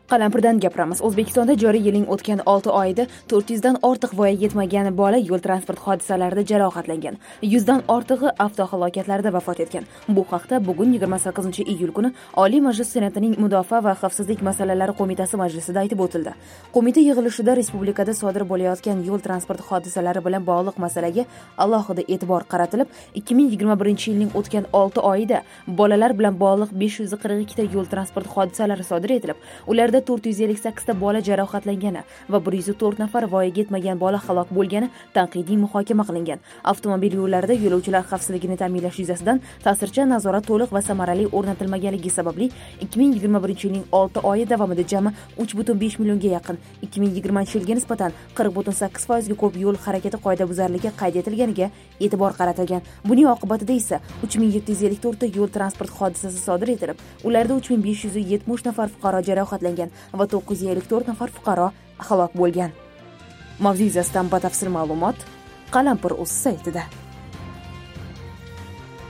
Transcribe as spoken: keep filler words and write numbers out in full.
Qalampirdan gapiramiz. O'zbekistonda joriy yilning o'tgan olti oyida to'rt yuz dan ortiq voyaga yetmagan bola yo'l transport hodisalarida jarohatlangan. yuz dan ortig'i avtohalokatlarda vafot etgan. Bu haqda bugun yigirma sakkizinchi iyul kuni Oliy Majlis Senatining Mudofaa va xavfsizlik masalalari qo'mitasi majlisida aytib o'tildi. Qo'mita yig'ilishida respublikada sodir bo'layotgan yo'l transport hodisalari bilan bog'liq masalaga alohida e'tibor qaratilib, ikki ming yigirma birinchi yilning o'tgan olti oyida bolalar bilan bog'liq besh yuz qirq ikkita yo'l transport hodisalari sodir etilib, ularda to'rt yuz ellik sakkizta bola jarohatlangani va bir yuz to'rt nafar voyaga yetmagan bola halok bo'lgani tanqidiy muhokama qilingan. Avtomobil yo'llarida yo'lovchilar xavfsizligini ta'minlash yuzasidan ta'sirchan nazorat to'liq va samarali o'rnatilmaganligi sababli ikki ming yigirma birinchi yilning olti oyi davomida jami uch butun besh millionga yaqin, ikki ming yigirmanchi yilga nisbatan qirq butun sakkiz foizga ko'p yo'l harakati qoidabuzarligi qayd etilganiga e'tibor qaratilgan. Buning oqibatida esa uch ming yetti yuz ellik to'rt ta yo'l transport hodisasi sodir etilib, ularda uch ming besh yuz yetmish nafar fuqaro jarohatlangan va to'qqiz yuz ellik to'rt nafar fuqaro halok bo'lgan. Mavzu yuzasidan batafsil ma'lumot Qalampir.uz saytida.